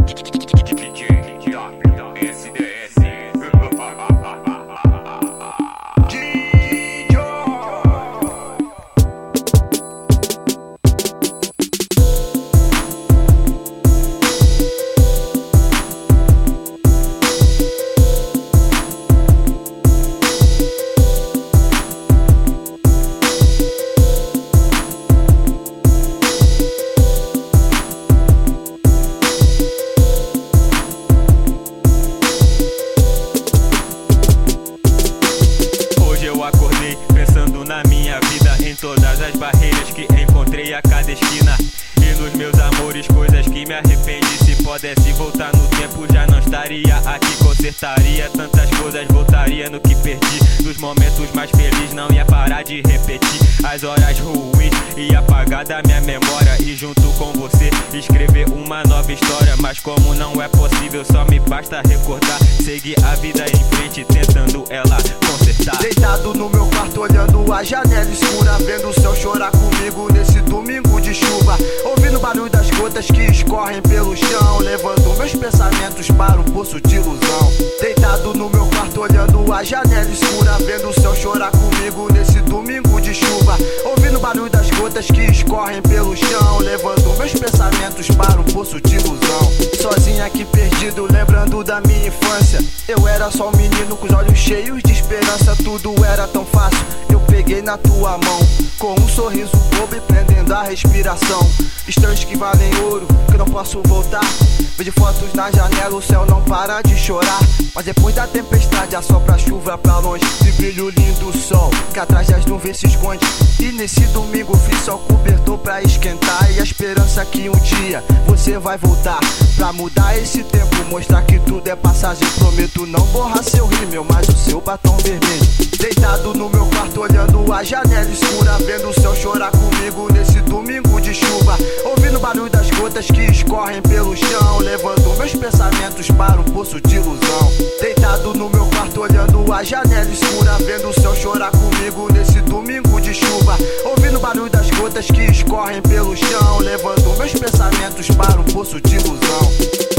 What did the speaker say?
Acordei pensando na minha vida, em todas as barreiras que encontrei a cada esquina, e nos meus amores, coisas que me arrependi. Se pudesse voltar no tempo, já não estaria aqui. Consertaria tantas coisas, voltaria no que perdi. Dos momentos mais felizes, não ia parar de repetir as horas ruins, ia apagar da minha memória, e junto com você escrever uma nova história. Mas como não é possível, só me basta recordar, seguir a vida em frente, tentando ela consertar. Deitado no meu quarto, olhando a janela escura, vendo o céu chorar comigo nesse domingo de chuva, ouvindo o barulho das gotas que escorrem pelo chão, levando meus pensamentos para o poço de ilusão. Deitado no meu quarto, olhando a janela escura, vendo o céu chorar comigo nesse domingo de chuva, ouvindo o barulho das gotas que escorrem pelo chão, levando meus pensamentos para o poço de ilusão. Sozinho aqui perdido, lembrando da minha infância, eu era só um menino com os olhos cheios de esperança. Tudo era tão fácil, eu peguei na tua mão, com um sorriso bobo e prendendo a respiração. Estranhos que valem ouro, que não posso voltar. Vejo fotos na janela, o céu não para de chorar. Mas depois da tempestade assopra a chuva pra longe, e brilha o lindo sol que atrás das nuvens se esconde. E nesse domingo fiz só cobertor pra esquentar, e a esperança que um dia você vai voltar pra mudar esse tempo, mostrar que tudo é passagem. Prometo não borrar seu rímel, mas o seu batom vermelho. Deitado no meu quarto, olhando a janela escura, vendo o céu chorar comigo nesse domingo de chuva, ouvindo o barulho das gotas que escorrem pelo chão, levando meus pensamentos para o poço de ilusão. Deitado no meu quarto, olhando a janela escura, vendo o céu chorar comigo nesse domingo de chuva, ouvindo o barulho das gotas que escorrem pelo chão, levando meus pensamentos para o poço de ilusão.